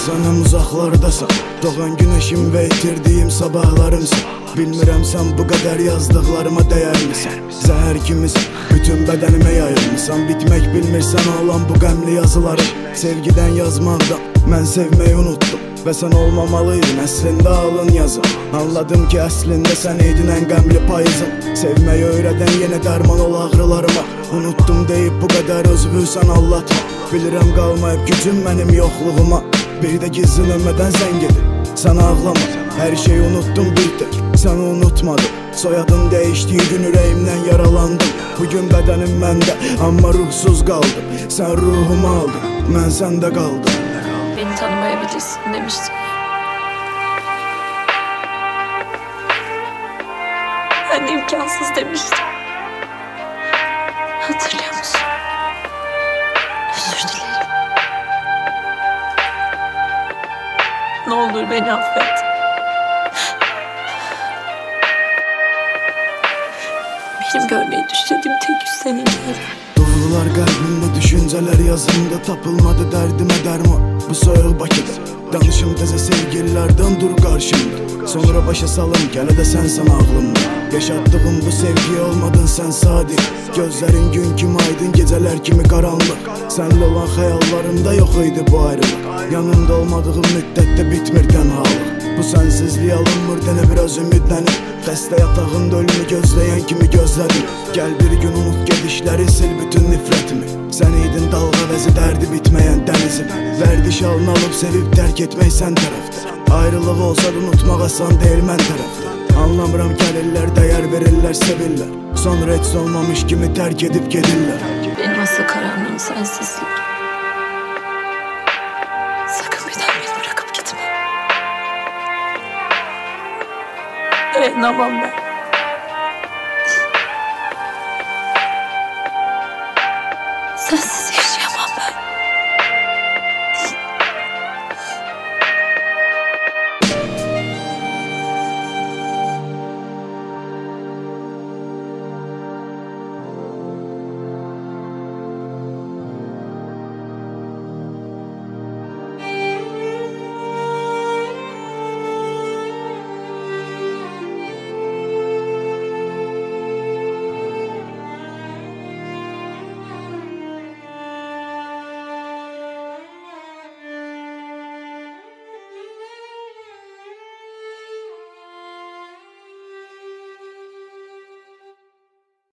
Sənəm uzaqlardasan, doğan günəşim və itirdiyim sabahlarımsan. Bilmirəm sən bu qədər yazdıqlarıma dəyər misən? Zəhər kimisən, bütün bədənimə yayılmışsan. Bitmək bilmirsən olan bu qəmli yazılarım. Sevgidən yazmaqdan mən sevməyi unuttum və sən olmamalıydın əslində alın yazım. Anladım ki əslində sən idin ən qəmli payızım. Sevməyi öyrədən yenə dərman ol ağrılarıma. Unuttum deyib bu qədər özümü sən allatma. Bilirəm qalmayıb gücüm mənim yoxluğuma. Bir də gizlənmədən zəng edin, sən ağlama. Hər şeyi unuttum bir tək, səni unutmadım. Soyadın dəyişdiyi gün ürəyimdən yaralandım. Bugün bədənim məndə, amma ruhsuz qaldım. Sən ruhumu aldın, mən səndə qaldım. Beni tanımayabilirsin demiştin. Ben de imkansız demiştim. Hatırlıyor musun? Özür dilerim. Ne olur beni affet. Benim görmeyi düşlediğim tek yüz senin değil. Duygular kalbimde, düşünceler yazımda. Tapılmadı derdime derman bu soyuq Bakıda. Danışım təzə sevgililərdən dur qarşımda. Sonra başa salım gələ də sənsən ağlımda. Yaşattığım bu sevgiyə olmadın sən sadiq. Gözlərin gün kimi aydın, gecələr kimi qaranlıq. Sənlə olan xəyallarımda yox idi bu ayrılıq. Yanımda olmadığım müddətdə bitmir tənhalıq. Bu sənsizliyə alınmır dənə biraz ümidlənib. Xəstə yatağında ölümü gözləyən kimi gözlədim. Gəl bir gün unut gedişləri, sil bütün nifrətimi. Sən idin dalğa vəzi, dərdi bitməyən dənizim. Vərdiş alını alıb sevib tərk etmək sən tərəfdə. Ayrılıq olsa da unutmaq asan deyil mən tərəfdə. Anlamıram gəlirlər, dəyər verirlər, sevirlər. Sonra heç olmamış kimi tərk edib gedirlər. Benim asıl karanlığım sensizlik. Sakın bir daha beni bırakıp gitme. Dayanamam ben.